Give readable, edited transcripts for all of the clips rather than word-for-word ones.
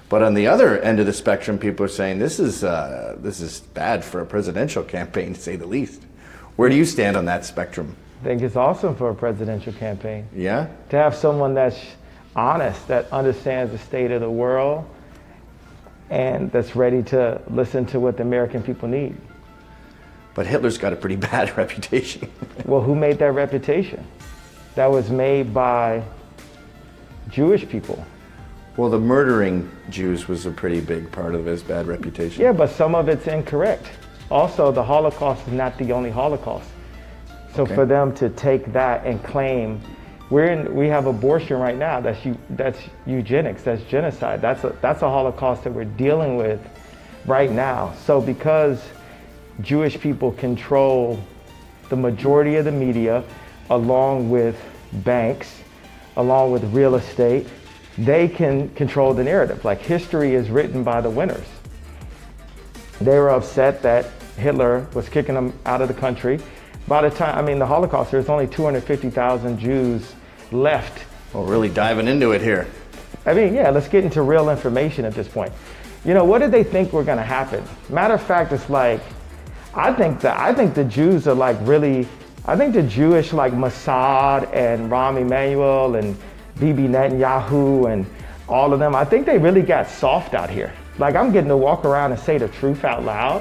But on the other end of the spectrum, people are saying this is bad for a presidential campaign, to say the least. Where do you stand on that spectrum? I think it's awesome for a presidential campaign. Yeah? To have someone that's honest, that understands the state of the world, and that's ready to listen to what the American people need. But Hitler's got a pretty bad reputation. Well, who made that reputation? That was made by Jewish people. Well, the murdering Jews was a pretty big part of his bad reputation. Yeah, but some of it's incorrect. Also, the Holocaust is not the only Holocaust. So Okay. for them to take that and claim, we have abortion right now, that's eugenics, that's genocide. That's a Holocaust that we're dealing with right now. So because Jewish people control the majority of the media, along with banks, along with real estate, they can control the narrative. Like, history is written by the winners. They were upset that Hitler was kicking them out of the country. By the time, the Holocaust, there's only 250,000 Jews left. Well, really diving into it here. Yeah, let's get into real information at this point. What did they think were gonna happen? Matter of fact, it's like, I think the Jews are like really, I think the Jewish like Mossad and Rahm Emanuel and Bibi Netanyahu and all of them, I think they really got soft out here. Like, I'm getting to walk around and say the truth out loud.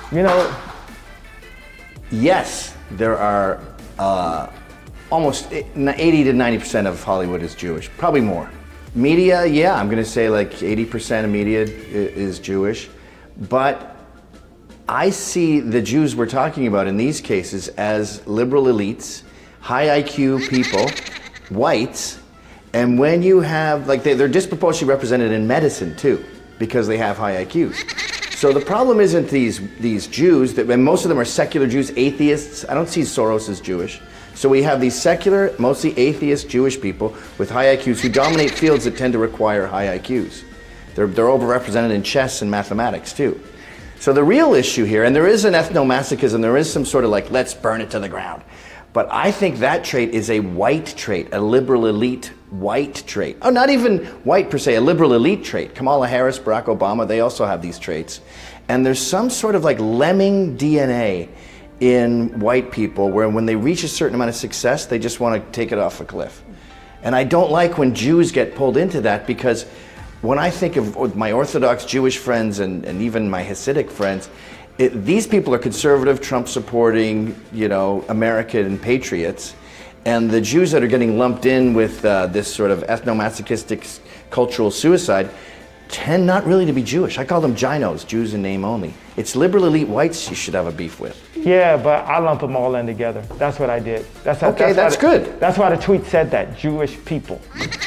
Yes, there are almost 80 to 90% of Hollywood is Jewish, probably more. Media, yeah, I'm gonna say like 80% of media is Jewish, but I see the Jews we're talking about in these cases as liberal elites, high IQ people, whites, and when you have, like, they're disproportionately represented in medicine too, because they have high IQs. So the problem isn't these Jews, and most of them are secular Jews, atheists. I don't see Soros as Jewish. So we have these secular, mostly atheist Jewish people with high IQs who dominate fields that tend to require high IQs. They're overrepresented in chess and mathematics too. So the real issue here, and there is an ethnomasochism, there is some sort of like, let's burn it to the ground. But I think that trait is a white trait, a liberal elite white trait. Oh, not even white per se, a liberal elite trait. Kamala Harris, Barack Obama, they also have these traits. And there's some sort of like lemming DNA in white people where when they reach a certain amount of success, they just want to take it off a cliff. And I don't like when Jews get pulled into that, because when I think of my Orthodox Jewish friends and even my Hasidic friends, these people are conservative, Trump-supporting, American patriots. And the Jews that are getting lumped in with this sort of ethnomasochistic cultural suicide tend not really to be Jewish. I call them ginos, Jews in name only. It's liberal elite whites you should have a beef with. Yeah, but I lump them all in together. That's what I did. That's good. That's why the tweet said that, Jewish people.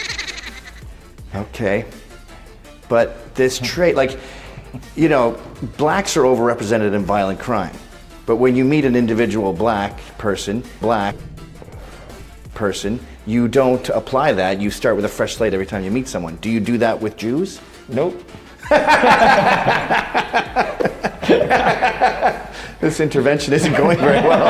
Okay. But this trait, like, blacks are overrepresented in violent crime. But when you meet an individual black person, you don't apply that. You start with a fresh slate every time you meet someone. Do you do that with Jews? Nope. This intervention isn't going very well.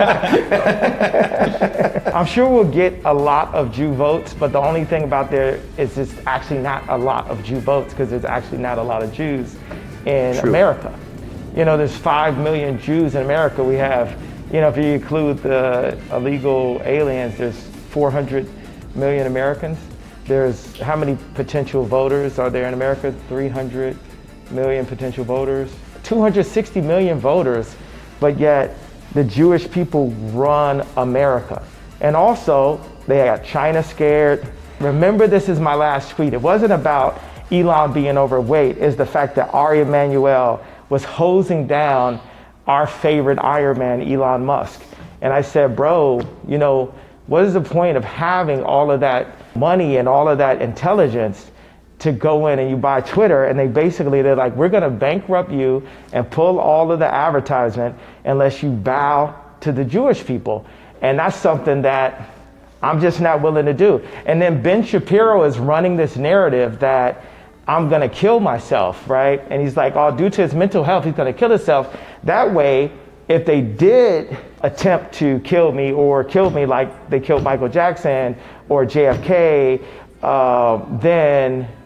I'm sure we'll get a lot of Jew votes, but the only thing about there is it's actually not a lot of Jew votes, because there's actually not a lot of Jews in America. There's 5 million Jews in America. We have, if you include the illegal aliens, there's 400 million Americans. There's how many potential voters are there in America? 300 million potential voters. 260 million voters, but yet the Jewish people run America. And also, they got China scared. Remember, this is my last tweet. It wasn't about Elon being overweight. It's the fact that Ari Emanuel was hosing down our favorite Iron Man, Elon Musk. And I said, bro, what is the point of having all of that money and all of that intelligence to go in and you buy Twitter, and they're like, we're gonna bankrupt you and pull all of the advertisement unless you bow to the Jewish people. And that's something that I'm just not willing to do. And then Ben Shapiro is running this narrative that I'm gonna kill myself, right? And he's like, due to his mental health, he's gonna kill himself. That way, if they did attempt to kill me or kill me like they killed Michael Jackson or JFK, then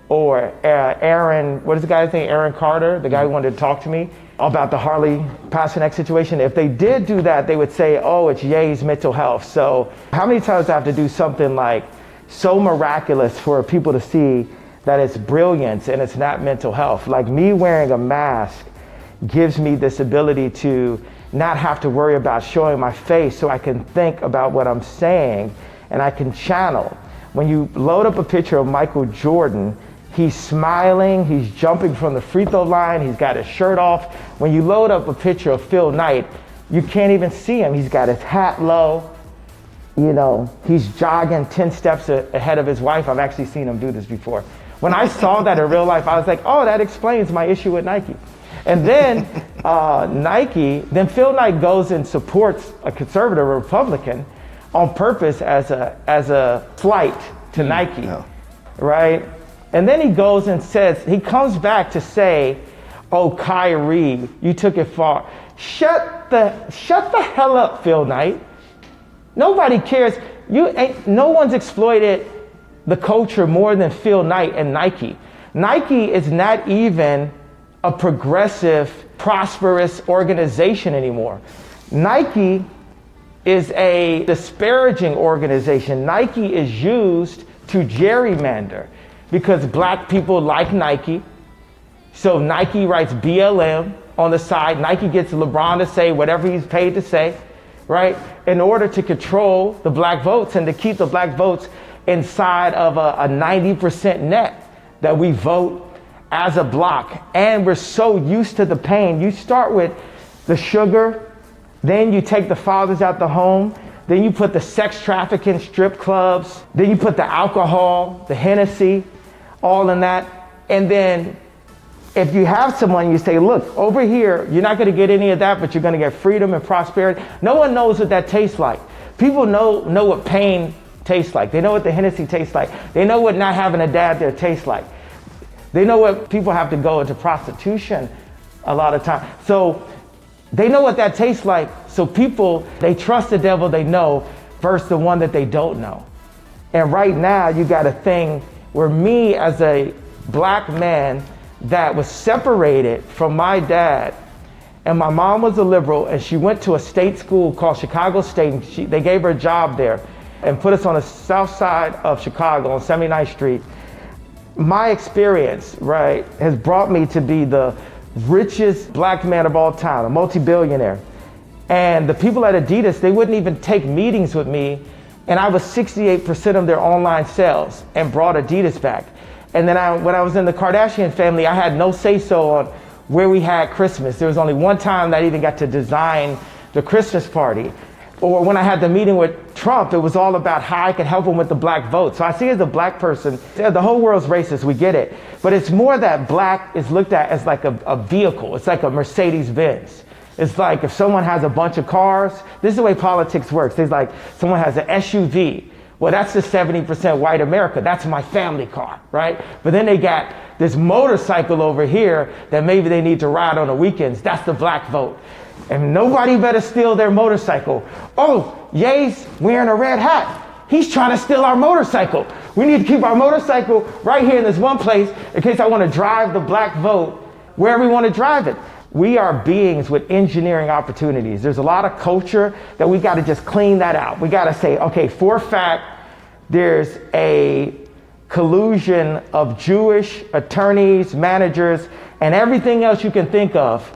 or Aaron, what is the guy's name? Aaron Carter, the guy who wanted to talk to me about the Harley Pasternak situation. If they did do that, they would say, oh, it's Ye's mental health. So how many times do I have to do something like so miraculous for people to see that it's brilliance and it's not mental health? Like me wearing a mask gives me this ability to not have to worry about showing my face, so I can think about what I'm saying and I can channel. When you load up a picture of Michael Jordan, he's smiling, he's jumping from the free throw line, he's got his shirt off. When you load up a picture of Phil Knight, you can't even see him. He's got his hat low, you know, he's jogging 10 steps ahead of his wife. I've actually seen him do this before. When I saw that in real life, I was like, oh, that explains my issue with Nike. And then then Phil Knight goes and supports a conservative Republican on purpose as a slight to Nike, right? And then he goes and says, he comes back to say, oh, Kyrie, you took it far. Shut the hell up, Phil Knight. Nobody cares. No one's exploited the culture more than Phil Knight and Nike. Nike is not even a progressive, prosperous organization anymore. Nike is a disparaging organization. Nike is used to gerrymander because black people like Nike. So Nike writes BLM on the side. Nike gets LeBron to say whatever he's paid to say, right? In order to control the black votes and to keep the black votes inside of a 90% net that we vote as a block. And we're so used to the pain. You start with the sugar, then you take the fathers out the home, then you put the sex trafficking strip clubs, then you put the alcohol, the Hennessy, all in that. And then if you have someone, you say, look, over here, you're not gonna get any of that, but you're gonna get freedom and prosperity. No one knows what that tastes like. People know what pain tastes like. They know what the Hennessy tastes like. They know what not having a dad there tastes like. They know what people have to go into prostitution a lot of times. So they know what that tastes like. So people, they trust the devil they know versus the one that they don't know. And right now you got a thing where me as a black man that was separated from my dad, and my mom was a liberal and she went to a state school called Chicago State, and they gave her a job there and put us on the south side of Chicago on 79th Street. My experience, right, has brought me to be the richest black man of all time, a multi-billionaire. And the people at Adidas, they wouldn't even take meetings with me, and I was 68% of their online sales and brought Adidas back. And then when I was in the Kardashian family, I had no say-so on where we had Christmas. There was only one time that I even got to design the Christmas party. Or when I had the meeting with Trump, it was all about how I could help him with the black vote. So I see as a black person, the whole world's racist, we get it. But it's more that black is looked at as like a vehicle. It's like a Mercedes-Benz. It's like if someone has a bunch of cars, this is the way politics works. It's like someone has an SUV. Well, that's the 70% white America. That's my family car, right? But then they got this motorcycle over here that maybe they need to ride on the weekends. That's the black vote. And nobody better steal their motorcycle. Oh, Ye's wearing a red hat. He's trying to steal our motorcycle. We need to keep our motorcycle right here in this one place in case I want to drive the black vote wherever we want to drive it. We are beings with engineering opportunities. There's a lot of culture that we got to just clean that out. We got to say, okay, for a fact, there's a collusion of Jewish attorneys, managers, and everything else you can think of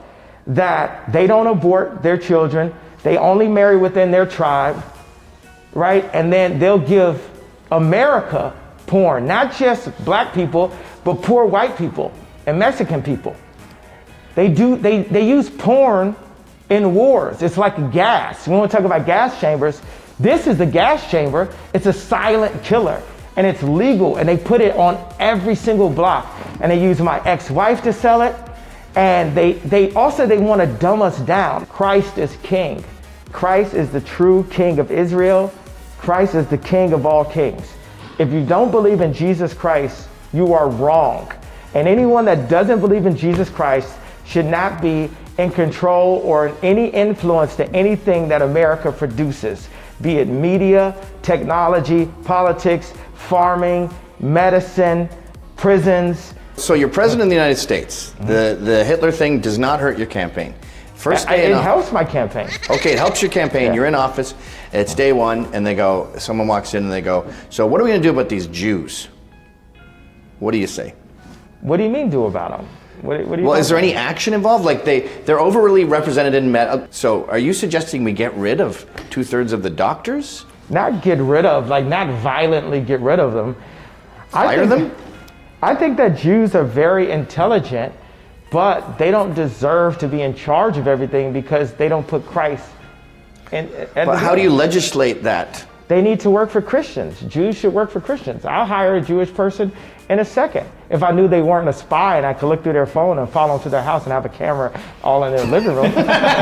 that they don't abort their children. They only marry within their tribe, right? And then they'll give America porn, not just black people, but poor white people and Mexican people. They use porn in wars. It's like a gas. We want to talk about gas chambers. This is the gas chamber. It's a silent killer, and it's legal, and they put it on every single block. And they use my ex-wife to sell it. And they want to dumb us down. Christ is king. Christ is the true king of Israel. Christ is the king of all kings. If you don't believe in Jesus Christ, you are wrong. And anyone that doesn't believe in Jesus Christ should not be in control or in any influence to anything that America produces, be it media, technology, politics, farming, medicine, prisons. So you're president of the United States. The Hitler thing does not hurt your campaign. First day It helps my campaign. Okay, it helps your campaign. Yeah. You're in office. It's day one, and someone walks in and they go, so what are we going to do about these Jews? What do you say? What do you mean do about them? What do you well, is there any action involved? Like they're overly represented in so are you suggesting we get rid of 2/3 of the doctors? Not get rid of, like not violently get rid of them. Fire them? I think that Jews are very intelligent, but they don't deserve to be in charge of everything because they don't put Christ in. But how do you legislate that? They need to work for Christians. Jews should work for Christians. I'll hire a Jewish person in a second. If I knew they weren't a spy and I could look through their phone and follow them to their house and have a camera all in their living room.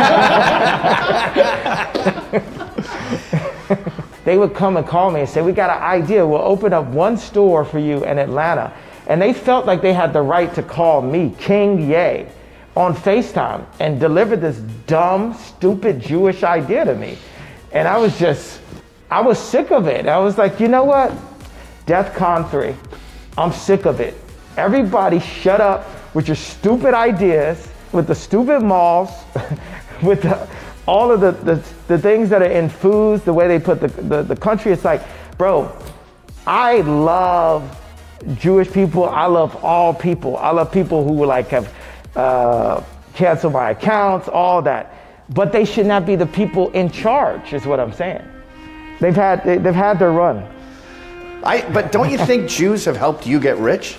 They would come and call me and say, we got an idea. We'll open up one store for you in Atlanta. And they felt like they had the right to call me, King Ye, on FaceTime and deliver this dumb, stupid Jewish idea to me. And I was sick of it. I was like, you know what? DEFCON 3. I'm sick of it. Everybody shut up with your stupid ideas, with the stupid malls, with all of the things that are in foods, the way they put the country. It's like, bro, I love Jewish people. I love all people. I love people who have canceled my accounts, all that. But they should not be the people in charge, is what I'm saying. They've had their run. But don't you think Jews have helped you get rich?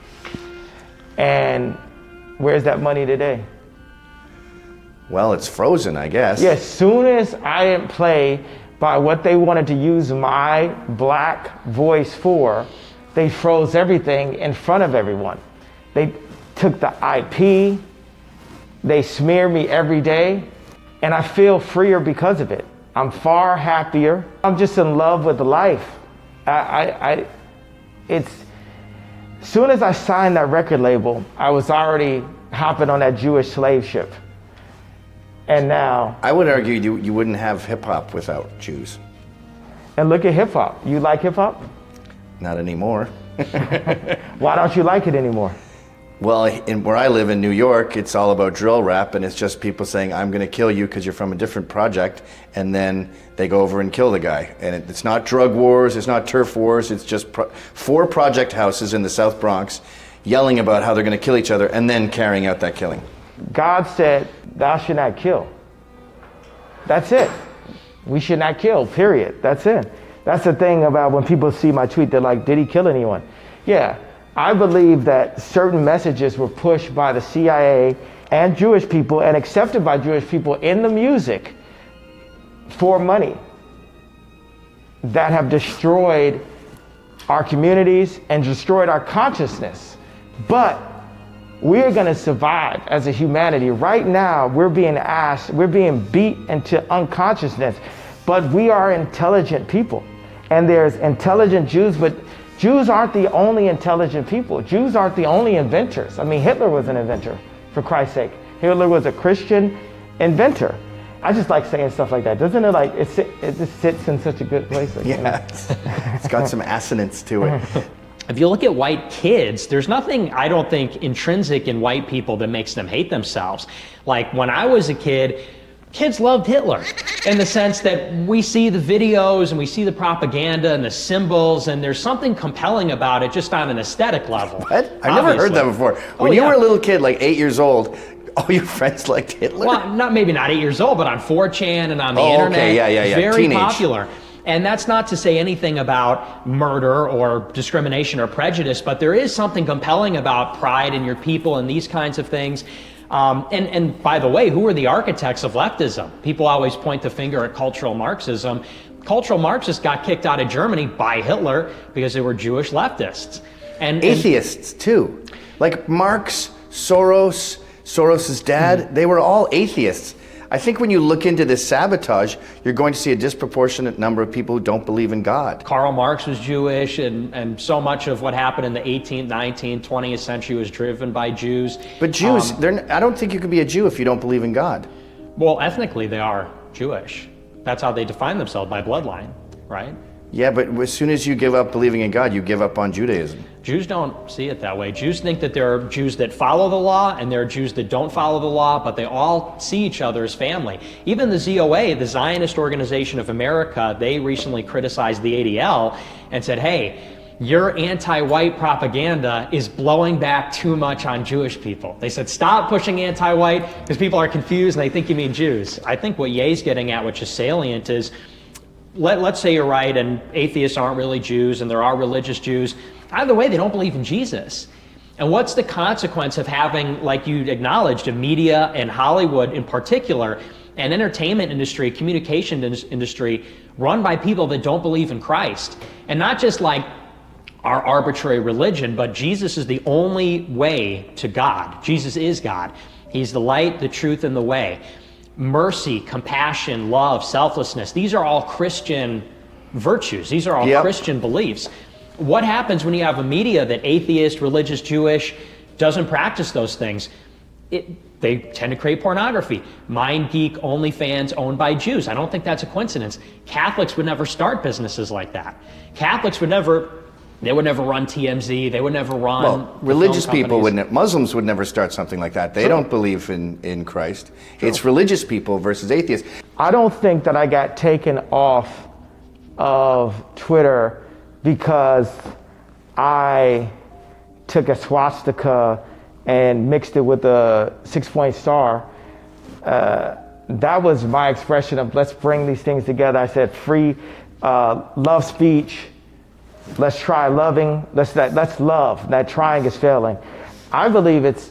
And where's that money today? Well, it's frozen, I guess. Yeah, as soon as I didn't play by what they wanted to use my black voice for, they froze everything in front of everyone. They took the IP, they smear me every day, and I feel freer because of it. I'm far happier. I'm just in love with life. As soon as I signed that record label, I was already hopping on that Jewish slave ship. And now... I would argue you wouldn't have hip-hop without Jews. And look at hip-hop. You like hip-hop? Not anymore. Why don't you like it anymore? Well, where I live in New York, it's all about drill rap, and it's just people saying, I'm going to kill you because you're from a different project, and then they go over and kill the guy. And it's not drug wars, it's not turf wars, it's just 4 project houses in the South Bronx yelling about how they're going to kill each other and then carrying out that killing. God said, thou should not kill. That's it. We should not kill, period. That's it. That's the thing about when people see my tweet, they're like, did he kill anyone? Yeah. I believe that certain messages were pushed by the CIA and Jewish people and accepted by Jewish people in the music for money that have destroyed our communities and destroyed our consciousness. But we're going to survive as a humanity. Right now, we're being beat into unconsciousness, but we are intelligent people. And there's intelligent Jews, but Jews aren't the only intelligent people. Jews aren't the only inventors. I mean, Hitler was an inventor, for Christ's sake. Hitler was a Christian inventor. I just like saying stuff like that. Doesn't it it just sits in such a good place? Like, yeah, it's got some assonance to it. If you look at white kids, there's nothing, I don't think, intrinsic in white people that makes them hate themselves. Like when I was a kid, kids loved Hitler in the sense that we see the videos and we see the propaganda and the symbols, and there's something compelling about it just on an aesthetic level. What? I've never heard that before. When you were a little kid, like 8 years old, all your friends liked Hitler? Well, maybe not 8 years old, but on 4chan and on the internet. Okay. Yeah. Very Teenage. popular. And that's not to say anything about murder or discrimination or prejudice, but there is something compelling about pride in your people and these kinds of things. And by the way, who are the architects of leftism? People always point the finger at cultural Marxism. Cultural Marxists got kicked out of Germany by Hitler because they were Jewish leftists. And atheists too. Like Marx, Soros's dad, they were all atheists. I think when you look into this sabotage, you're going to see a disproportionate number of people who don't believe in God. Karl Marx was Jewish, and so much of what happened in the 18th, 19th, 20th century was driven by Jews. But Jews, I don't think you can be a Jew if you don't believe in God. Well, ethnically, they are Jewish. That's how they define themselves, by bloodline, right? Yeah, but as soon as you give up believing in God, you give up on Judaism. Jews don't see it that way. Jews think that there are Jews that follow the law and there are Jews that don't follow the law, but they all see each other as family. Even the ZOA, the Zionist Organization of America, they recently criticized the ADL and said, hey, your anti-white propaganda is blowing back too much on Jewish people. They said, stop pushing anti-white because people are confused and they think you mean Jews. I think what Ye's getting at, which is salient, is let's say you're right and atheists aren't really Jews and there are religious Jews. Either way, they don't believe in Jesus. And what's the consequence of having, like you acknowledged, a media and Hollywood in particular, an entertainment industry, communication industry run by people that don't believe in Christ? And not just like our arbitrary religion, but Jesus is the only way to God. Jesus is God. He's the light, the truth, and the way. Mercy, compassion, love, selflessness, these are all Christian virtues. These are all Christian beliefs. What happens when you have a media that atheist, religious, Jewish, doesn't practice those things? They tend to create pornography. MindGeek, OnlyFans, owned by Jews. I don't think that's a coincidence. Catholics would never start businesses like that. Catholics would never... They would never run TMZ. They would never run. Well, religious people wouldn't. Muslims would never start something like that. They don't believe in Christ. It's religious people versus atheists. I don't think that I got taken off of Twitter because I took a swastika and mixed it with a 6-point star. That was my expression of let's bring these things together. I said free love speech. Let's try loving. Let's love. That trying is failing. I believe it's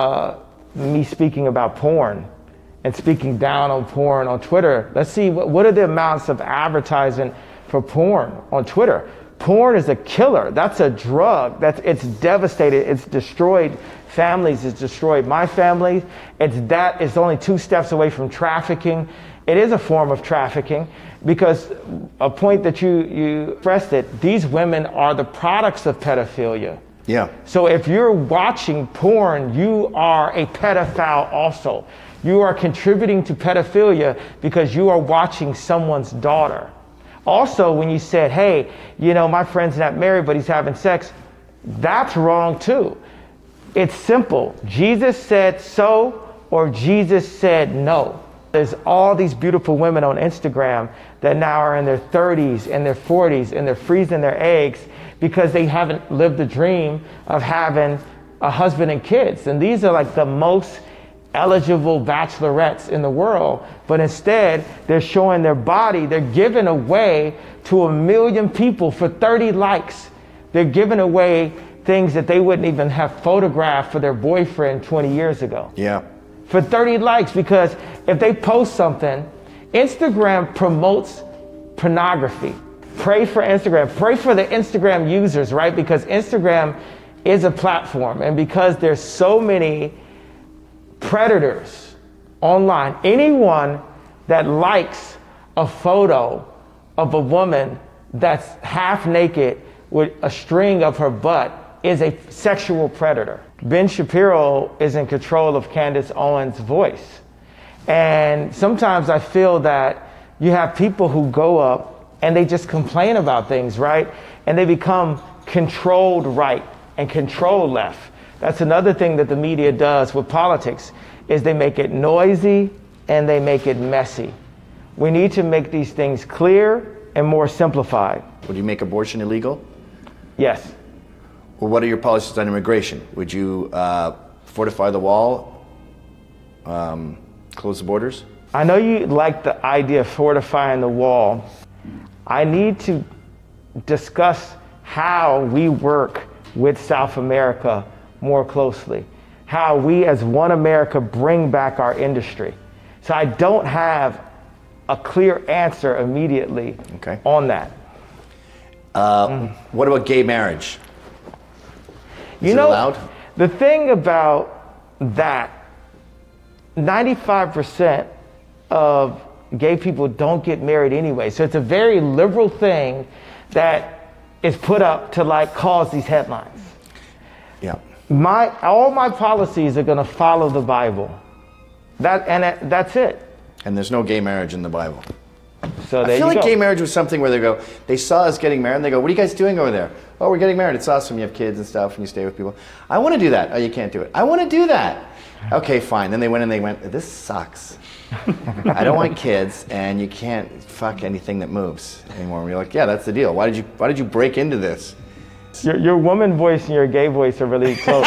me speaking about porn and speaking down on porn on Twitter. Let's see what are the amounts of advertising for porn on Twitter. Porn is a killer. That's a drug. It's devastated. It's destroyed families. It's destroyed my family. It's only 2 steps away from trafficking. It is a form of trafficking because a point that you expressed it, these women are the products of pedophilia. Yeah. So if you're watching porn, you are a pedophile also. You are contributing to pedophilia because you are watching someone's daughter. Also, when you said, hey, my friend's not married, but he's having sex, that's wrong too. It's simple. Jesus said so or Jesus said no. There's all these beautiful women on Instagram that now are in their 30s and their 40s and they're freezing their eggs because they haven't lived the dream of having a husband and kids. And these are like the most eligible bachelorettes in the world, but instead they're showing their body. They're giving away to 1 million people for 30 likes. They're giving away things that they wouldn't even have photographed for their boyfriend 20 years ago. Yeah. For 30 likes, because if they post something, Instagram promotes pornography. Pray for Instagram. Pray for the Instagram users, right? Because Instagram is a platform, and because there's so many predators online, anyone that likes a photo of a woman that's half naked with a string of her butt is a sexual predator. Ben Shapiro is in control of Candace Owens' voice. And sometimes I feel that you have people who go up and they just complain about things, right? And they become controlled right and controlled left. That's another thing that the media does with politics, is they make it noisy and they make it messy. We need to make these things clear and more simplified. Would you make abortion illegal? Yes. Well, what are your policies on immigration? Would you fortify the wall, close the borders? I know you like the idea of fortifying the wall. I need to discuss how we work with South America more closely, how we as One America bring back our industry. So I don't have a clear answer immediately on that. What about gay marriage? Is it know, allowed? The thing about that, 95% of gay people don't get married anyway. So it's a very liberal thing that is put up to cause these headlines. Yeah. All my policies are going to follow the Bible. That's it. And there's no gay marriage in the Bible. So I feel like gay marriage was something where they saw us getting married and they go, what are you guys doing over there? Oh, we're getting married. It's awesome. You have kids and stuff and you stay with people. I want to do that. Oh, you can't do it. I want to do that. Okay, fine. Then they went and they went, this sucks. I don't want kids and you can't fuck anything that moves anymore. And we're like, yeah, that's the deal. Why did you break into this? Your woman voice and your gay voice are really close.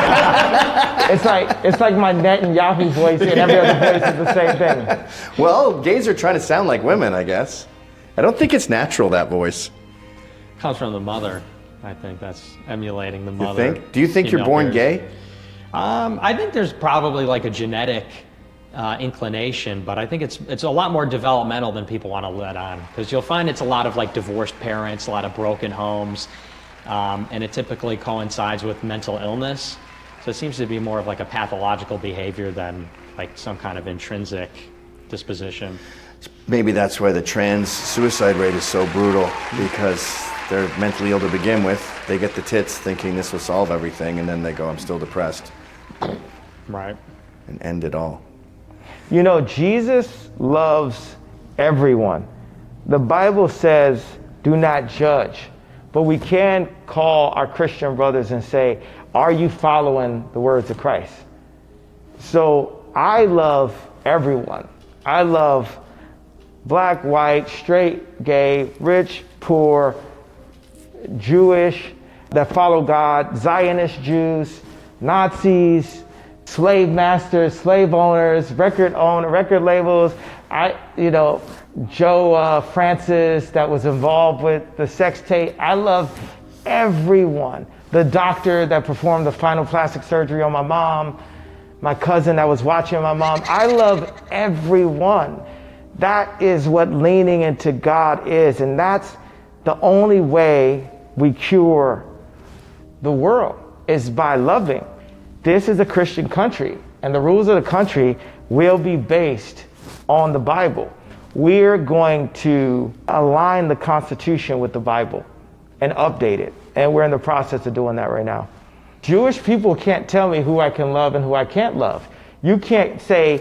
It's like my net and Yahoo voice and every other voice is the same thing. Well, gays are trying to sound like women, I guess. I don't think it's natural, that voice. Comes from the mother. I think that's emulating the mother. You think? Do you think you're born gay? I think there's probably like a genetic inclination, but I think it's a lot more developmental than people want to let on. Because you'll find it's a lot of like divorced parents, a lot of broken homes. And it typically coincides with mental illness. So it seems to be more of like a pathological behavior than like some kind of intrinsic disposition. Maybe that's why the trans suicide rate is so brutal, because they're mentally ill to begin with. They get the tits thinking this will solve everything, and then they go, I'm still depressed. Right. And end it all. You know, Jesus loves everyone. The Bible says, do not judge. But we can call our Christian brothers and say, are you following the words of Christ? So I love everyone. I love black, white, straight, gay, rich, poor, Jewish, that follow God, Zionist Jews, Nazis, slave masters, slave owners, record labels. Joe Francis that was involved with the sex tape. I love everyone. The doctor that performed the final plastic surgery on my mom, my cousin that was watching my mom. I love everyone. That is what leaning into God is, and that's the only way we cure the world, is by loving. This is a Christian country, and the rules of the country will be based on the Bible. We're going to align the Constitution with the Bible and update it. And we're in the process of doing that right now. Jewish people can't tell me who I can love and who I can't love. You can't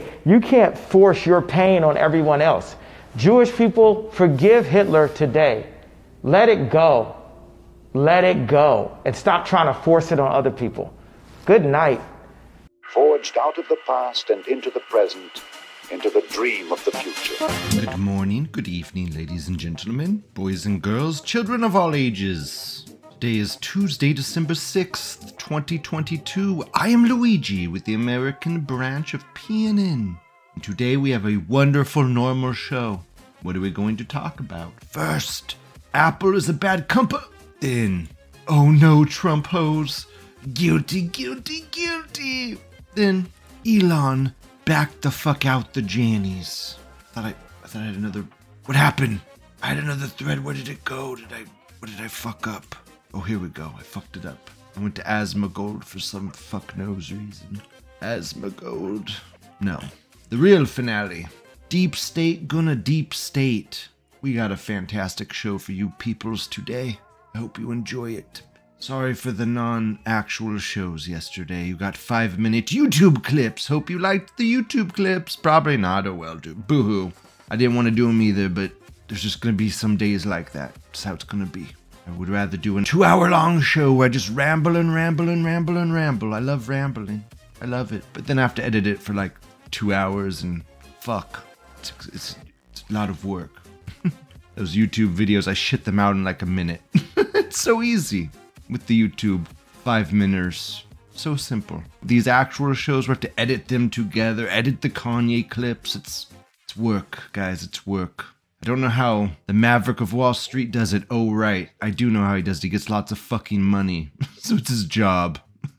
force your pain on everyone else. Jewish people, forgive Hitler today. Let it go. Let it go. And stop trying to force it on other people. Good night. Forged out of the past and into the present, into the dream of the future. Good morning, good evening, ladies and gentlemen, boys and girls, children of all ages. Today is Tuesday, December 6th, 2022. I am Luigi with the American branch of PNN. And today we have a wonderful normal show. What are we going to talk about? First, Apple is a bad company. Then, oh no, Trump hoes. Guilty, guilty, guilty. Then, Elon backed the fuck out the Jannies. I thought I had another... What happened? I had another thread. Where did it go? What did I fuck up? Oh, here we go. I fucked it up. I went to Asmongold for some fuck knows reason. Asmongold. No. The real finale. Deep State gonna deep state. We got a fantastic show for you peoples today. I hope you enjoy it. Sorry for the non-actual shows yesterday. You got 5-minute YouTube clips. Hope you liked the YouTube clips. Probably not. Oh well, dude. Boo-hoo. I didn't want to do them either, but there's just going to be some days like that. That's how it's going to be. I would rather do a 2-hour-long show where I just ramble and ramble and ramble and ramble. I love rambling. I love it. But then I have to edit it for like 2 hours and fuck. It's a lot of work. Those YouTube videos, I shit them out in like a minute. It's so easy. With the YouTube 5-minuters. So simple. These actual shows, we have to edit them together, edit the Kanye clips. It's work, guys, it's work. I don't know how the Maverick of Wall Street does it. Oh, right. I do know how he does it. He gets lots of fucking money. So it's his job.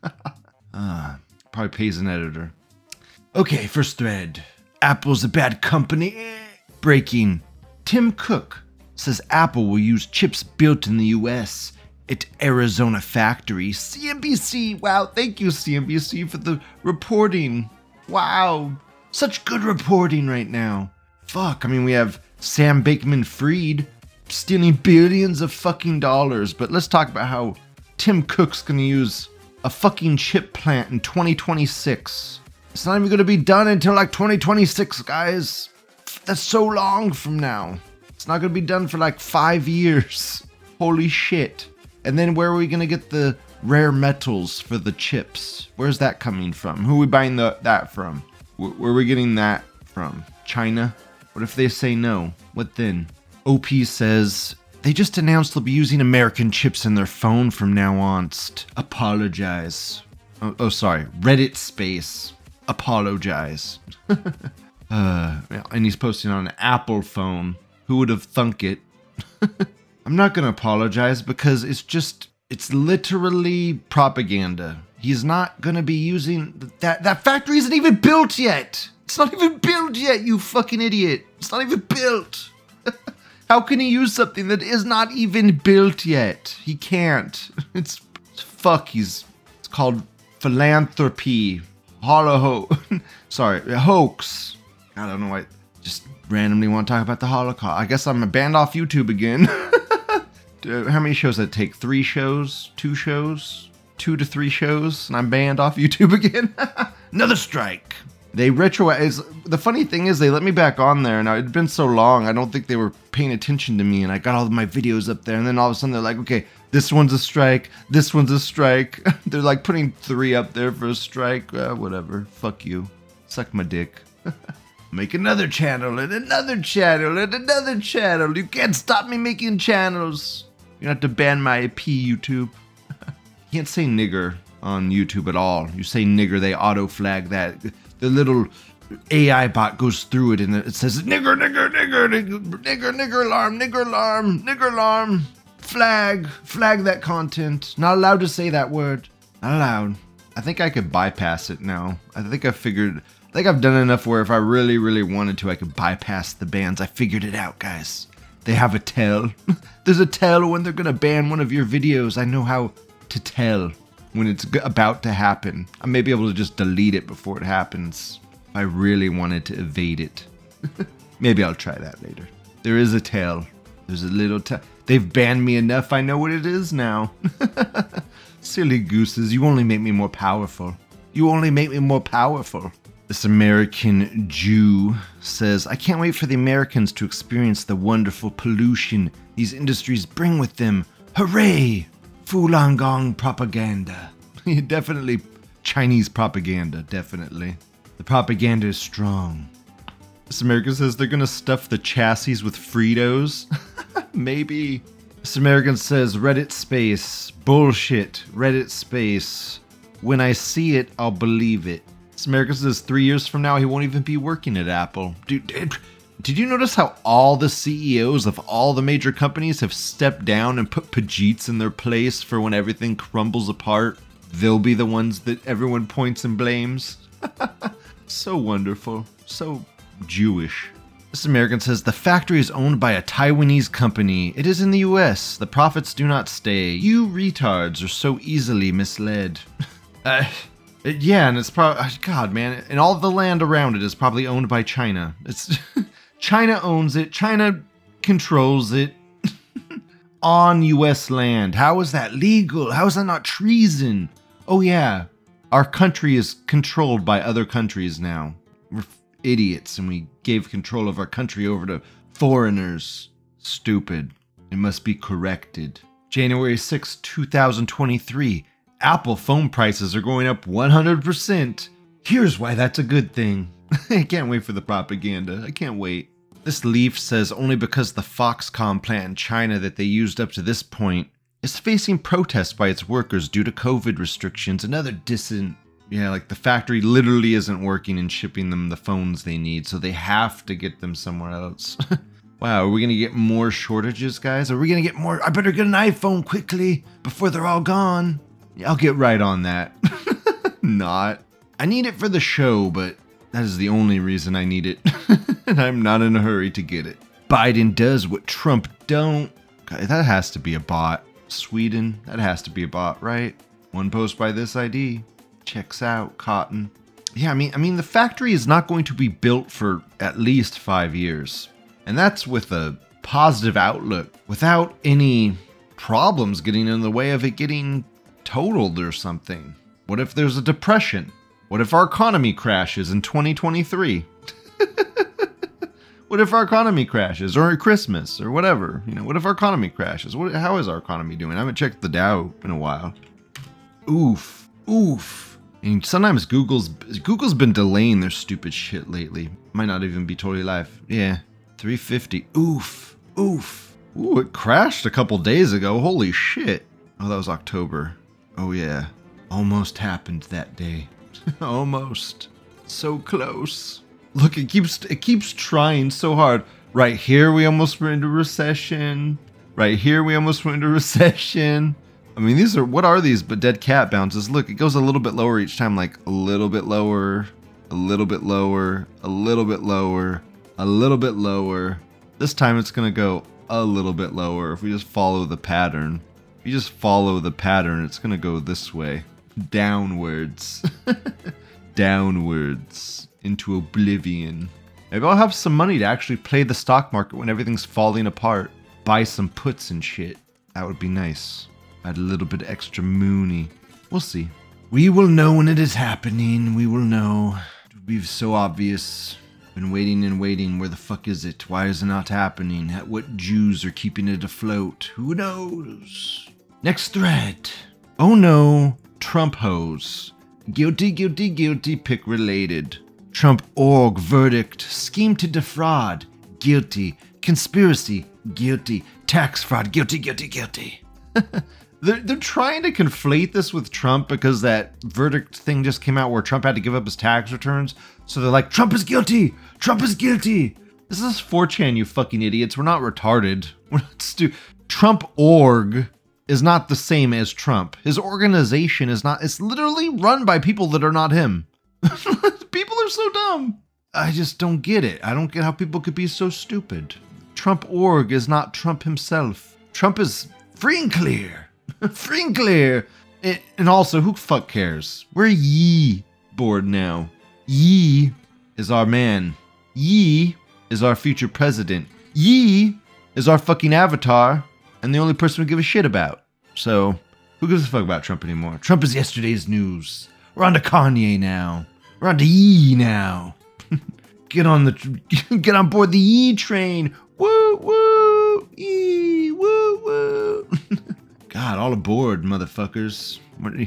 Probably pays an editor. Okay, first thread. Apple's a bad company. Breaking. Tim Cook says Apple will use chips built in the US at Arizona factory. CNBC, wow, thank you CNBC for the reporting. Wow, such good reporting right now. Fuck, I mean, we have Sam Bankman-Fried stealing billions of fucking dollars, but let's talk about how Tim Cook's gonna use a fucking chip plant in 2026. It's not even gonna be done until like 2026, guys. That's so long from now. It's not going to be done for like 5 years. Holy shit. And then where are we going to get the rare metals for the chips? Where's that coming from? Who are we buying that from? Where are we getting that from? China? What if they say no? What then? OP says, they just announced they'll be using American chips in their phone from now on. Apologize. Oh, sorry. Reddit space. Apologize. And he's posting on an Apple phone. Who would have thunk it? I'm not gonna apologize because it's literally propaganda. He's not gonna be using that factory isn't even built yet. It's not even built yet, you fucking idiot. It's not even built. How can he use something that is not even built yet? He can't. It's called philanthropy. Hoax. I don't know why. Just randomly want to talk about the Holocaust. I guess I'm banned off YouTube again. How many shows did it take? 3 shows? 2 shows? 2 to 3 shows? And I'm banned off YouTube again? Another strike. The funny thing is they let me back on there. Now, it'd been so long, I don't think they were paying attention to me, and I got all of my videos up there, and then all of a sudden they're like, okay, this one's a strike, this one's a strike. They're like putting 3 up there for a strike. Whatever. Fuck you. Suck my dick. Make another channel, and another channel, and another channel. You can't stop me making channels. You have to ban my IP, YouTube. You can't say nigger on YouTube at all. You say nigger, they auto-flag that. The little AI bot goes through it and it says, nigger, nigger, nigger, nigger, nigger, nigger alarm, nigger alarm, nigger alarm, flag that content. Not allowed to say that word. Not allowed. I think I could bypass it now. I think I've done enough where if I really, really wanted to, I could bypass the bans. I figured it out, guys. They have a tell. There's a tell when they're gonna ban one of your videos. I know how to tell when it's about to happen. I may be able to just delete it before it happens if I really wanted to evade it. Maybe I'll try that later. There is a tell. There's a little tell. They've banned me enough, I know what it is now. Silly gooses, you only make me more powerful. You only make me more powerful. This American Jew says, I can't wait for the Americans to experience the wonderful pollution these industries bring with them. Hooray! Falun Gong propaganda. Definitely Chinese propaganda, definitely. The propaganda is strong. This American says they're gonna stuff the chassis with Fritos. Maybe. This American says Reddit space. Bullshit. Reddit space. When I see it, I'll believe it. This American says 3 years from now, he won't even be working at Apple. Dude, did you notice how all the CEOs of all the major companies have stepped down and put Pajits in their place for when everything crumbles apart? They'll be the ones that everyone points and blames. So wonderful. So Jewish. This American says the factory is owned by a Taiwanese company. It is in the US. The profits do not stay. You retards are so easily misled. Yeah, and it's probably, God, man, and all the land around it is probably owned by China. It's China owns it. China controls it on U.S. land. How is that legal? How is that not treason? Oh, yeah, our country is controlled by other countries now. We're idiots, and we gave control of our country over to foreigners. Stupid. It must be corrected. January 6, 2023. Apple phone prices are going up 100%. Here's why that's a good thing. I can't wait for the propaganda. I can't wait. This Leaf says only because the Foxconn plant in China that they used up to this point is facing protests by its workers due to COVID restrictions. Another like the factory literally isn't working and shipping them the phones they need, so they have to get them somewhere else. Wow, are we gonna get more shortages, guys? Are we gonna get more? I better get an iPhone quickly before they're all gone. I'll get right on that. Not. I need it for the show, but that is the only reason I need it. And I'm not in a hurry to get it. Biden does what Trump don't. God, that has to be a bot. Sweden, that has to be a bot, right? One post by this ID. Checks out, Cotton. Yeah, I mean, the factory is not going to be built for at least 5 years. And that's with a positive outlook, without any problems getting in the way of it getting totaled or something. What if there's a depression? What if our economy crashes in 2023? What if our economy crashes, or Christmas, or whatever? You know, what if our economy crashes? How is our economy doing? I haven't checked the Dow in a while. Oof. And sometimes Google's been delaying their stupid shit lately. Might not even be totally live. Yeah, 350. Oof. Ooh, it crashed a couple days ago. Holy shit. Oh, that was October. Oh yeah, almost happened that day. Almost. So close. Look, it keeps trying so hard. Right here, we almost went into recession. Right here, we almost went into recession. I mean, what are these but dead cat bounces? Look, it goes a little bit lower each time, like a little bit lower, a little bit lower, a little bit lower, a little bit lower. This time it's gonna go a little bit lower if we just follow the pattern. If you just follow the pattern, it's gonna go this way. Downwards. Downwards. Into oblivion. Maybe I'll have some money to actually play the stock market when everything's falling apart. Buy some puts and shit. That would be nice. Add a little bit extra moony. We'll see. We will know when it is happening. We will know. It would be so obvious. Been waiting and waiting. Where the fuck is it? Why is it not happening? What Jews are keeping it afloat? Who knows? Next thread. Oh no. Trump hose. Guilty, guilty, guilty. Pick related. Trump org verdict. Scheme to defraud. Guilty. Conspiracy. Guilty. Tax fraud. Guilty, guilty, guilty. They're trying to conflate this with Trump because that verdict thing just came out where Trump had to give up his tax returns. So they're like, Trump is guilty. Trump is guilty. This is 4chan, you fucking idiots. We're not retarded. We're not stupid. Trump org is not the same as Trump. His organization is not. It's literally run by people that are not him. People are so dumb. I just don't get it. I don't get how people could be so stupid. Trump org is not Trump himself. Trump is free and clear. Free and clear. And also, who fuck cares? We're Yee board now. Yee is our man. Yee is our future president. Yee is our fucking avatar and the only person we give a shit about. So, who gives a fuck about Trump anymore? Trump is yesterday's news. We're on to Kanye now. We're on to Yee now. Get on board the Yee train. Woo woo. Yee woo woo. God, all aboard, motherfuckers.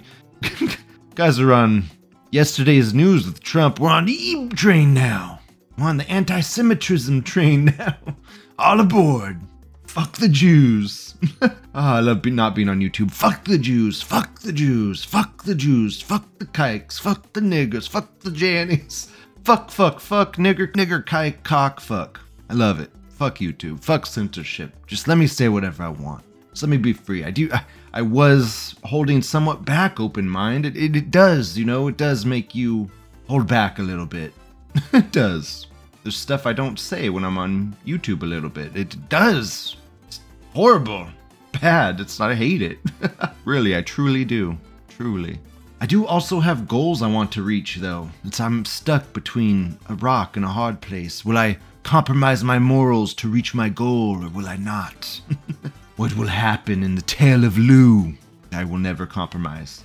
Guys are on yesterday's news with Trump. We're on the Yee train now. We're on the anti-Semitism train now. All aboard. Fuck the Jews. I love not being on YouTube. Fuck the Jews. Fuck the Jews. Fuck the Jews. Fuck the kikes. Fuck the niggers. Fuck the Jannies. Fuck, nigger, kike, cock, fuck. I love it. Fuck YouTube. Fuck censorship. Just let me say whatever I want. Just let me be free. I was holding somewhat back open mind. It does, it does make you hold back a little bit. It does. There's stuff I don't say when I'm on YouTube a little bit. It does. It's horrible. Bad. I hate it. Really, I truly do. Truly. I do also have goals I want to reach, though. I'm stuck between a rock and a hard place. Will I compromise my morals to reach my goal, or will I not? What will happen in the tale of Lou? I will never compromise.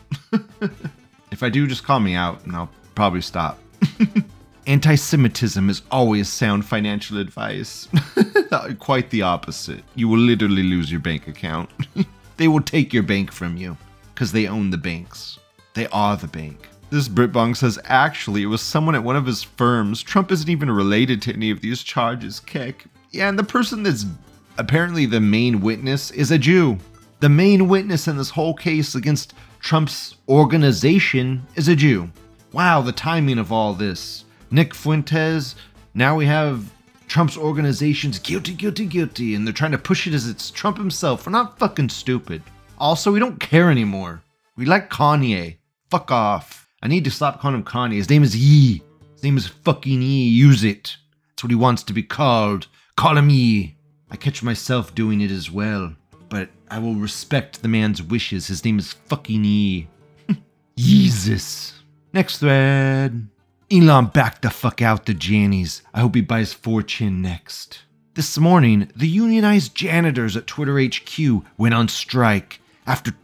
If I do, just call me out, and I'll probably stop. Anti-Semitism is always sound financial advice. Quite the opposite. You will literally lose your bank account. They will take your bank from you, because they own the banks. They are the bank. This Britbong says, actually, it was someone at one of his firms. Trump isn't even related to any of these charges, Keck. Yeah, and the person that's apparently the main witness is a Jew. The main witness in this whole case against Trump's organization is a Jew. Wow, the timing of all this. Nick Fuentes, now we have Trump's organization's guilty, guilty, guilty, and they're trying to push it as it's Trump himself. We're not fucking stupid. Also, we don't care anymore. We like Kanye. Fuck off. I need to stop calling him Kanye. His name is Yee. His name is fucking Yee. Use it. That's what he wants to be called. Call him Yee. I catch myself doing it as well. But I will respect the man's wishes. His name is fucking Yee. Yeezus. Next thread. Elon backed the fuck out the Jannies. I hope he buys 4chan next. This morning, the unionized janitors at Twitter HQ went on strike after...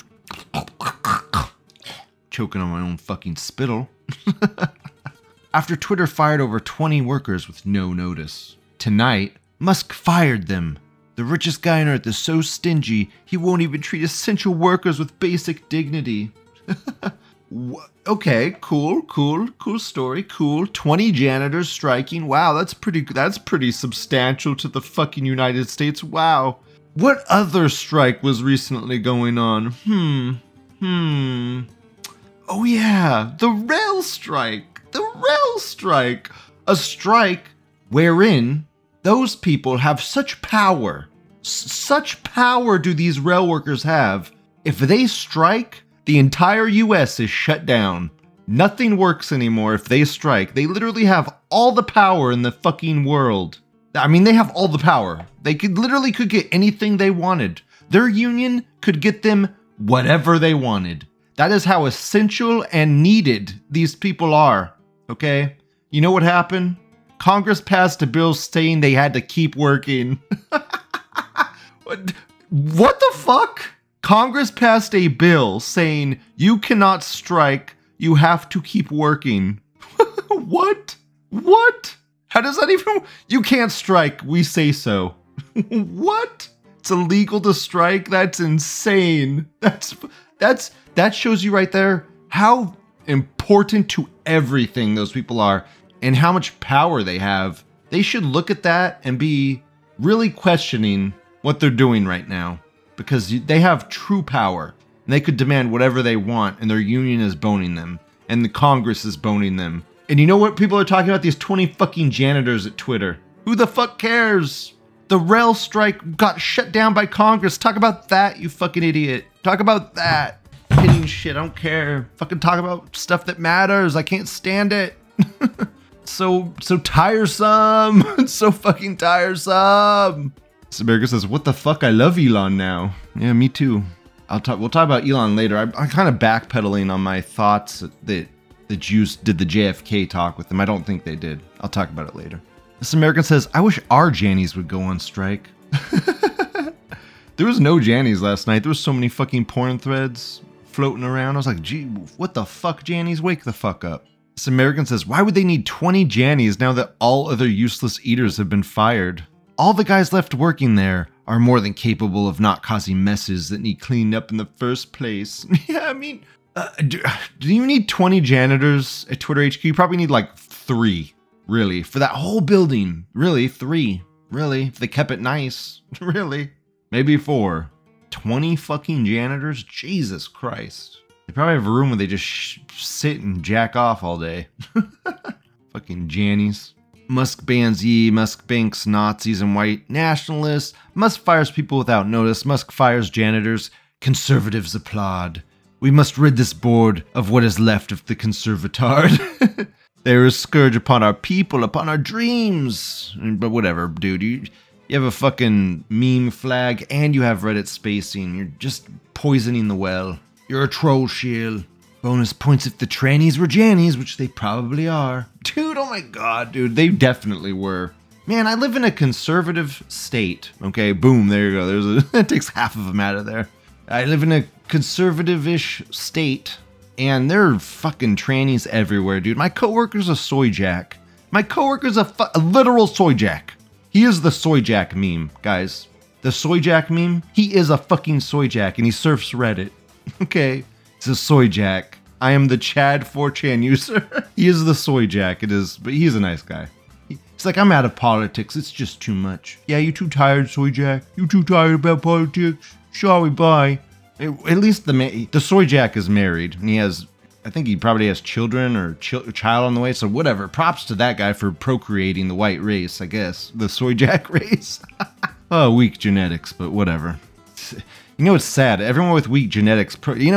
Choking on my own fucking spittle. After Twitter fired over 20 workers with no notice. Tonight, Musk fired them. The richest guy on earth is so stingy, he won't even treat essential workers with basic dignity. Okay, cool story, cool. 20 janitors striking. Wow, that's pretty substantial to the fucking United States. Wow. What other strike was recently going on? Oh yeah, the rail strike. A strike wherein those people have such power. Such power do these rail workers have. If they strike, the entire US is shut down. Nothing works anymore if they strike. They literally have all the power in the fucking world. I mean, they have all the power. They could get anything they wanted. Their union could get them whatever they wanted. That is how essential and needed these people are. Okay? You know what happened? Congress passed a bill saying they had to keep working. What the fuck? Congress passed a bill saying you cannot strike, you have to keep working. What? How does that even... You can't strike, we say so. What? It's illegal to strike? That's insane. That shows you right there how important to everything those people are and how much power they have. They should look at that and be really questioning what they're doing right now, because they have true power and they could demand whatever they want, and their union is boning them and the Congress is boning them. And you know what people are talking about? These 20 fucking janitors at Twitter. Who the fuck cares? The rail strike got shut down by Congress. Talk about that, you fucking idiot. Talk about that. Hitting shit, I don't care. Fucking talk about stuff that matters. I can't stand it. So tiresome. It's so fucking tiresome. This America says, what the fuck? I love Elon now. Yeah, me too. We'll talk about Elon later. I'm kind of backpedaling on my thoughts that the Jews did the JFK talk with them. I don't think they did. I'll talk about it later. This American says, I wish our Jannies would go on strike. There was no Jannies last night. There was so many fucking porn threads floating around. I was like, gee, what the fuck, Jannies? Wake the fuck up. This American says, why would they need 20 Jannies now that all other useless eaters have been fired? All the guys left working there are more than capable of not causing messes that need cleaned up in the first place. Yeah, I mean, do you need 20 janitors at Twitter HQ? You probably need like 3, really, for that whole building. Really, 3. Really, if they kept it nice. Really, maybe 4. 20 fucking janitors? Jesus Christ. They probably have a room where they just sit and jack off all day. Fucking Jannies. Musk bans Ye, Musk banks Nazis and white nationalists. Musk fires people without notice. Musk fires janitors. Conservatives applaud. We must rid this board of what is left of the conservatard. They are a scourge upon our people, upon our dreams. But whatever, dude. You have a fucking meme flag and you have Reddit spacing. You're just poisoning the well. You're a troll shield. Bonus points if the trannies were Jannies, which they probably are. Dude, oh my god, dude, they definitely were. Man, I live in a conservative state. Okay, boom, there you go. That takes half of them out of there. I live in a conservative-ish state, and there are fucking trannies everywhere, dude. My coworker's a soy jack. My coworker's a literal soy jack. He is the soy jack meme, guys. The soy jack meme, he is a fucking soy jack, and he surfs Reddit. Okay. He's a soy jack. I am the Chad 4chan user. He is the soy jack. It is, but he's a nice guy. He's like, I'm out of politics. It's just too much. Yeah, you too tired, soy jack? You too tired about politics? Sorry, bye. At least the soy jack is married, and he has, I think he probably has children or a child on the way. So whatever. Props to that guy for procreating the white race, I guess. The soy jack race. Oh, weak genetics, but whatever. You know, it's sad. Everyone with weak genetics,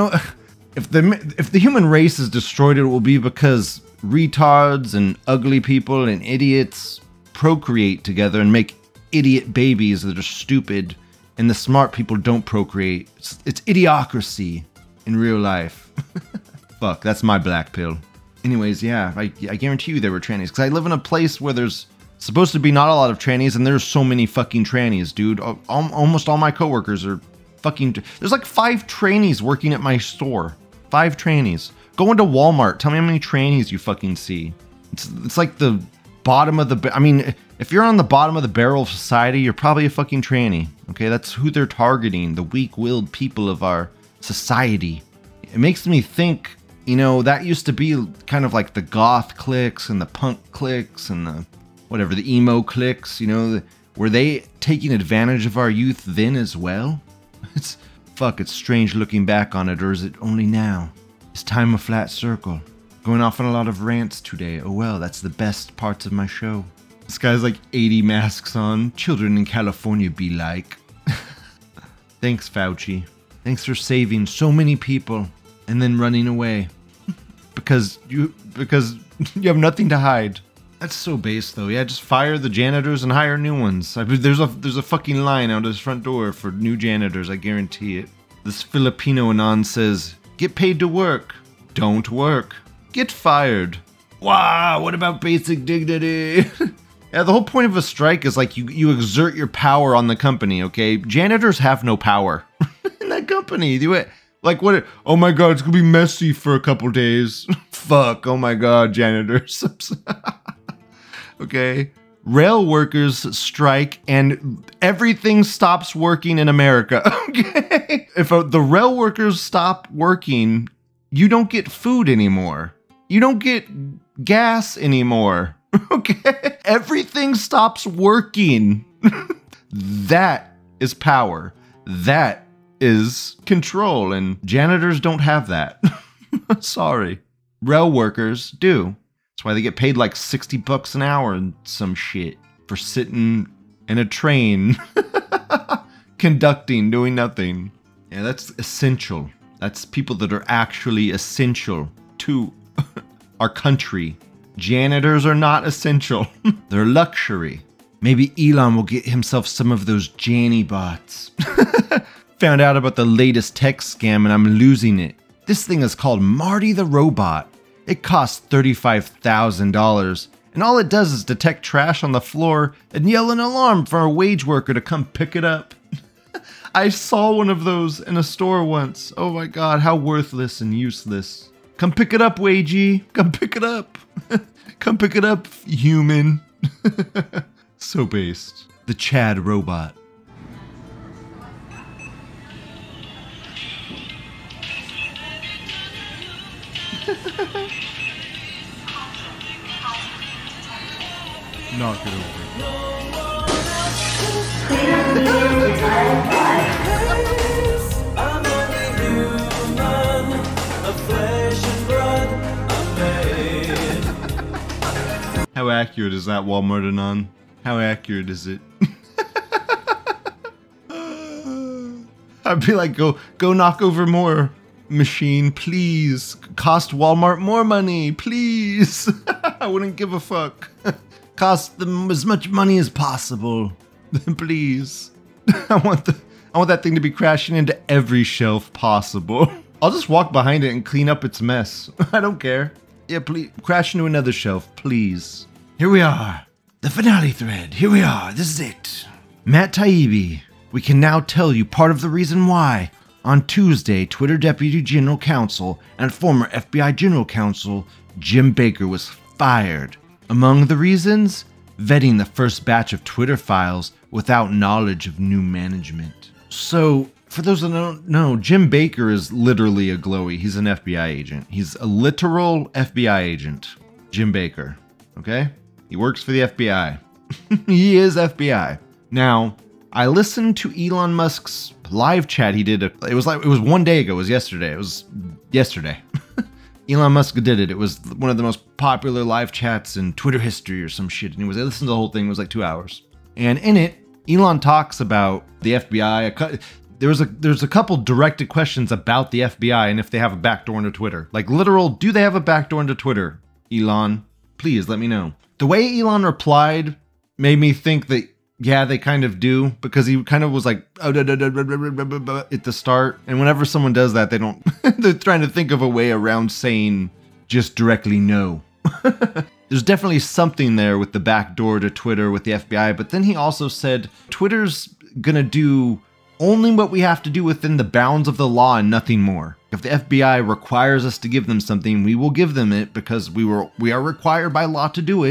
if the human race is destroyed, it will be because retards and ugly people and idiots procreate together and make idiot babies that are stupid, and the smart people don't procreate. It's idiocracy in real life. Fuck, that's my black pill. Anyways, yeah, I guarantee you there were trannies, because I live in a place where there's supposed to be not a lot of trannies, and there's so many fucking trannies, dude. Almost all my coworkers are fucking... There's like 5 trannies working at my store. 5 trannies. Go into Walmart. Tell me how many trannies you fucking see. It's like the bottom of the... I mean, if you're on the bottom of the barrel of society, you're probably a fucking tranny. Okay, that's who they're targeting, the weak-willed people of our society. It makes me think, you know, that used to be kind of like the goth cliques and the punk cliques and the whatever, the emo cliques, you know, were they taking advantage of our youth then as well? It's strange looking back on it, or is it only now? Is time a flat circle? Going off on a lot of rants today. Oh well, that's the best parts of my show. This guy's like 80 masks on. Children in California be like. Thanks, Fauci. Thanks for saving so many people and then running away. because you have nothing to hide. That's so base though. Yeah, just fire the janitors and hire new ones. I mean, there's a fucking line out his front door for new janitors, I guarantee it. This Filipino anon says, get paid to work. Don't work. Get fired. Wow, what about basic dignity? Yeah, the whole point of a strike is like you exert your power on the company, okay? Janitors have no power in that company. Like what? Oh my god, it's gonna be messy for a couple days. Fuck, oh my god, janitors. Okay? Rail workers strike and everything stops working in America, okay? If the rail workers stop working, you don't get food anymore. You don't get gas anymore. Okay? Everything stops working. That is power. That is control. And janitors don't have that. Sorry. Rail workers do. That's why they get paid like $60 an hour and some shit for sitting in a train, conducting, doing nothing. Yeah, that's essential. That's people that are actually essential to our country. Janitors are not essential. They're luxury. Maybe Elon will get himself some of those Janny bots. Found out about the latest tech scam and I'm losing it. This thing is called Marty the Robot. It costs $35,000 and all it does is detect trash on the floor and yell an alarm for a wage worker to come pick it up. I saw one of those in a store once. Oh my god, how worthless and useless. Come pick it up, Wagey. Come pick it up. Come pick it up, human. So based. The Chad robot. Knock it over. How accurate is that, Walmart Anon? How accurate is it? I'd be like, go knock over more, machine, please. Cost Walmart more money, please. I wouldn't give a fuck. Cost them as much money as possible, please. I want that thing to be crashing into every shelf possible. I'll just walk behind it and clean up its mess. I don't care. Yeah, please, crash into another shelf, please. Here we are. The finale thread. Here we are. This is it. Matt Taibbi. We can now tell you part of the reason why. On Tuesday, Twitter Deputy General Counsel and former FBI General Counsel Jim Baker was fired. Among the reasons, vetting the first batch of Twitter files without knowledge of new management. So, for those that don't know, Jim Baker is literally a glowy. He's an FBI agent. He's a literal FBI agent. Jim Baker. Okay? He works for the FBI. He is FBI. Now, I listened to Elon Musk's live chat he did. It was 1 day ago. It was yesterday. Elon Musk did it. It was one of the most popular live chats in Twitter history or some shit. And I listened to the whole thing. It was like 2 hours. And in it, Elon talks about the FBI. There's a couple directed questions about the FBI and if they have a backdoor into Twitter. Like literal, do they have a backdoor into Twitter? Elon, please let me know. The way Elon replied made me think that, yeah, they kind of do, because he kind of was like, at the start. And whenever someone does that, they're trying to think of a way around saying just directly no. There's definitely something there with the backdoor to Twitter with the FBI, but then he also said Twitter's gonna do only what we have to do within the bounds of the law and nothing more. If the FBI requires us to give them something, we will give them it because we are required by law to do it.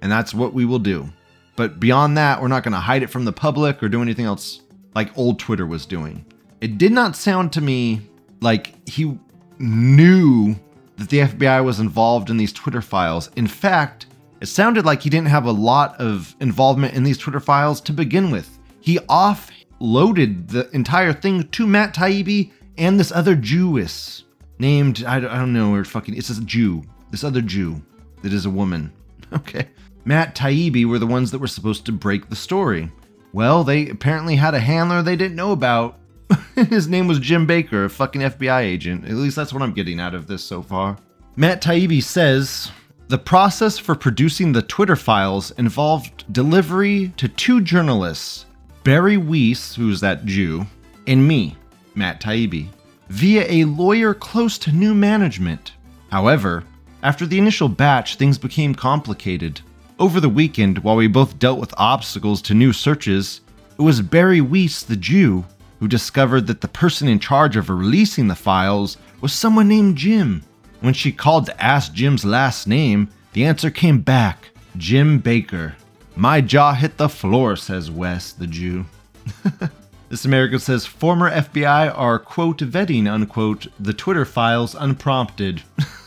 and that's what we will do. But beyond that, we're not going to hide it from the public or do anything else like old Twitter was doing. It did not sound to me like he knew that the FBI was involved in these Twitter files. In fact, it sounded like he didn't have a lot of involvement in these Twitter files to begin with. He offloaded the entire thing to Matt Taibbi and this other Jewess named, I don't know, it's a Jew. This other Jew that is a woman. Okay. Matt Taibbi were the ones that were supposed to break the story. Well, they apparently had a handler they didn't know about. His name was Jim Baker, a fucking FBI agent. At least that's what I'm getting out of this so far. Matt Taibbi says, the process for producing the Twitter files involved delivery to 2 journalists, Barry Weiss, who's that Jew, and me, Matt Taibbi, via a lawyer close to new management. However, after the initial batch, things became complicated. Over the weekend, while we both dealt with obstacles to new searches, it was Barry Weiss, the Jew, who discovered that the person in charge of releasing the files was someone named Jim. When she called to ask Jim's last name, the answer came back, Jim Baker. My jaw hit the floor, says Wes, the Jew. This American says former FBI are, quote, vetting, unquote, the Twitter files unprompted.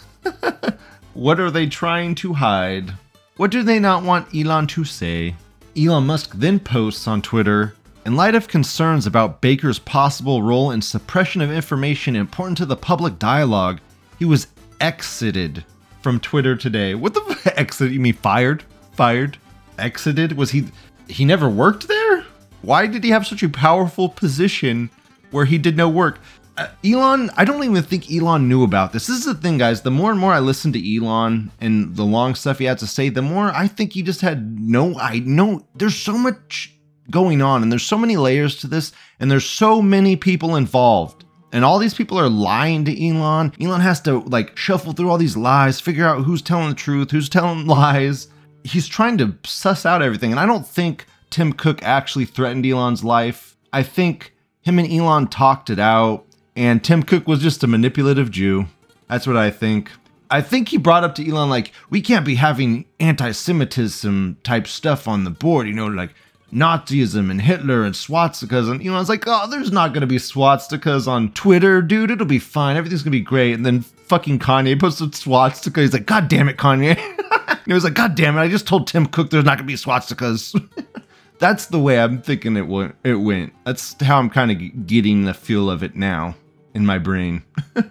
What are they trying to hide? What do they not want Elon to say? Elon Musk then posts on Twitter, in light of concerns about Baker's possible role in suppression of information important to the public dialogue, he was exited from Twitter today. What the exited? You mean fired? Fired? Exited? Was he never worked there? Why did he have such a powerful position where he did no work? Elon, I don't even think Elon knew about this. This is the thing, guys. The more and more I listen to Elon and the long stuff he had to say, the more I think he just had there's so much going on and there's so many layers to this and there's so many people involved. And all these people are lying to Elon. Elon has to like shuffle through all these lies, figure out who's telling the truth, who's telling lies. He's trying to suss out everything. And I don't think Tim Cook actually threatened Elon's life. I think him and Elon talked it out. And Tim Cook was just a manipulative Jew. That's what I think. I think he brought up to Elon, like, we can't be having anti-Semitism type stuff on the board, like Nazism and Hitler and swastikas. And Elon's like, oh, there's not going to be swastikas on Twitter, dude. It'll be fine. Everything's going to be great. And then fucking Kanye posted swastika. He's like, God damn it, Kanye. He was like, God damn it. I just told Tim Cook there's not going to be swastikas. That's the way I'm thinking it went. That's how I'm kind of getting the feel of it now in my brain.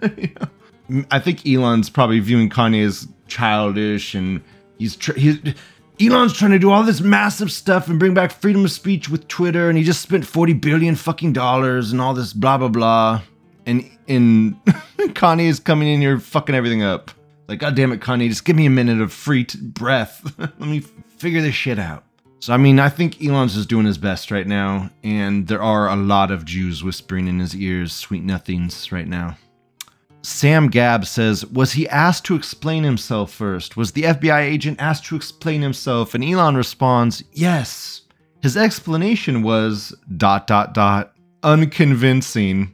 I think Elon's probably viewing Kanye as childish, and Elon's trying to do all this massive stuff and bring back freedom of speech with Twitter, and he just spent $40 billion fucking dollars and all this blah blah blah, and Kanye is coming in here fucking everything up. Like, God damn it, Kanye, just give me a minute of free breath. Let me figure this shit out. So, I mean, I think Elon's just doing his best right now, and there are a lot of Jews whispering in his ears sweet nothings right now. Sam Gabb says, was he asked to explain himself first? Was the FBI agent asked to explain himself? And Elon responds, yes. His explanation was ... unconvincing.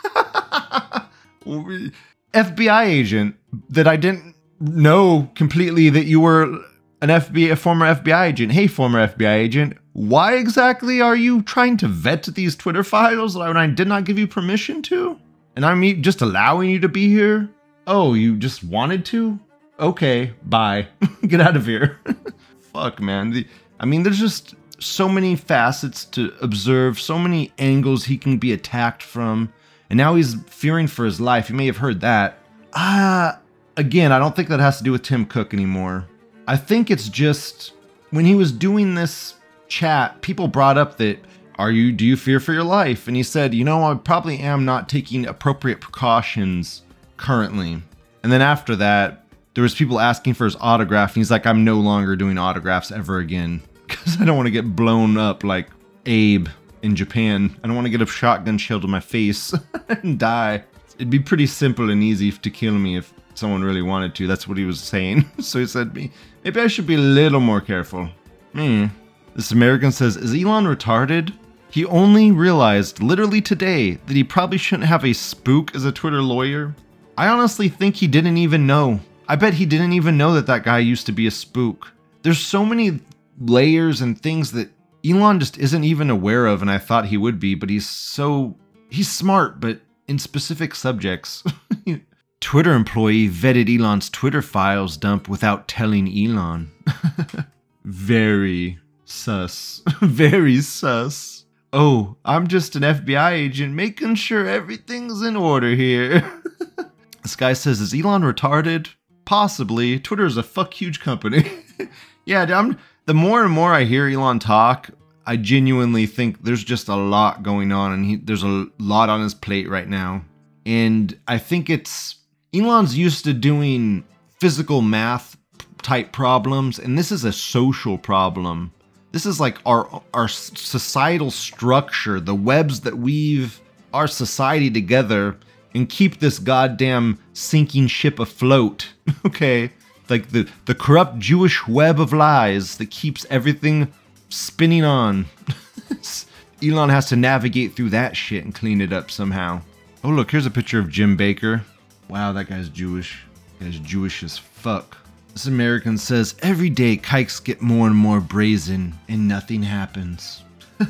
FBI agent that I didn't know completely that you were a former FBI agent. Hey, former FBI agent, why exactly are you trying to vet these Twitter files when I did not give you permission to? And I'm just allowing you to be here? Oh, you just wanted to? Okay, bye. Get out of here. Fuck, man. There's just so many facets to observe, so many angles he can be attacked from. And now he's fearing for his life. You may have heard that. Again, I don't think that has to do with Tim Cook anymore. I think it's just when he was doing this chat, people brought up that, do you fear for your life? And he said, I probably am not taking appropriate precautions currently. And then after that, there was people asking for his autograph. And he's like, I'm no longer doing autographs ever again because I don't want to get blown up like Abe in Japan. I don't want to get a shotgun shell to my face and die. It'd be pretty simple and easy to kill me if someone really wanted to. That's what he was saying. So he said, maybe I should be a little more careful. This American says, is Elon retarded? He only realized literally today that he probably shouldn't have a spook as a Twitter lawyer. I honestly think he didn't even know. I bet he didn't even know that guy used to be a spook. there's so many layers and things that Elon just isn't even aware of, and I thought he would be, but he's smart, but in specific subjects. Twitter employee vetted Elon's Twitter files dump without telling Elon. Very sus. Very sus. Oh, I'm just an FBI agent making sure everything's in order here. This guy says, is Elon retarded? Possibly. Twitter is a fuck huge company. Yeah, the more and more I hear Elon talk, I genuinely think there's just a lot going on, and there's a lot on his plate right now. And I think Elon's used to doing physical math type problems, and this is a social problem. This is like our societal structure, the webs that weave our society together and keep this goddamn sinking ship afloat. Okay? Like the corrupt Jewish web of lies that keeps everything spinning on. Elon has to navigate through that shit and clean it up somehow. Oh look, here's a picture of Jim Baker. Wow, that guy's Jewish. That guy's Jewish as fuck. This American says, every day kikes get more and more brazen and nothing happens.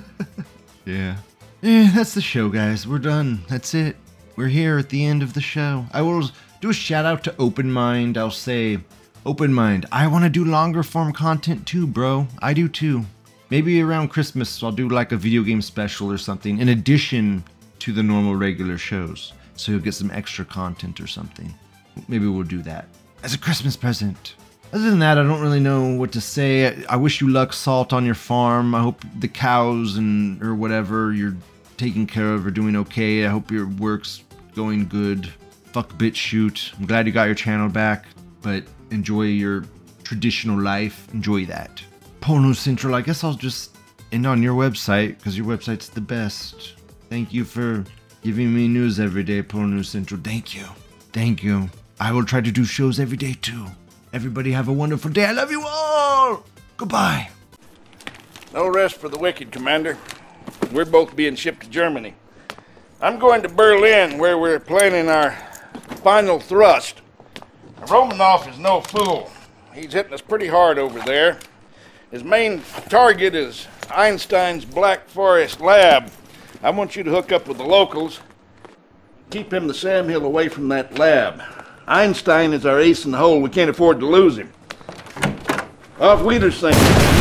Yeah. That's the show, guys. We're done. That's it. We're here at the end of the show. I will do a shout out to Open Mind. I'll say, Open Mind, I want to do longer form content too, bro. I do too. Maybe around Christmas I'll do like a video game special or something in addition to the normal regular shows. So you'll get some extra content or something. Maybe we'll do that as a Christmas present. Other than that, I don't really know what to say. I wish you luck, Salt, on your farm. I hope the cows or whatever you're taking care of are doing okay. I hope your work's going good. Fuck BitChute. I'm glad you got your channel back, but enjoy your traditional life. Enjoy that. Porno Central, I guess I'll just end on your website, because your website's the best. Thank you for giving me news every day, Porno Central. Thank you. Thank you. I will try to do shows every day too. Everybody have a wonderful day. I love you all. Goodbye. No rest for the wicked, Commander. We're both being shipped to Germany. I'm going to Berlin, where we're planning our final thrust. Romanov is no fool. He's hitting us pretty hard over there. His main target is Einstein's Black Forest lab. I want you to hook up with the locals. Keep him the Sam Hill away from that lab. Einstein is our ace in the hole. We can't afford to lose him. Auf Wiedersehen.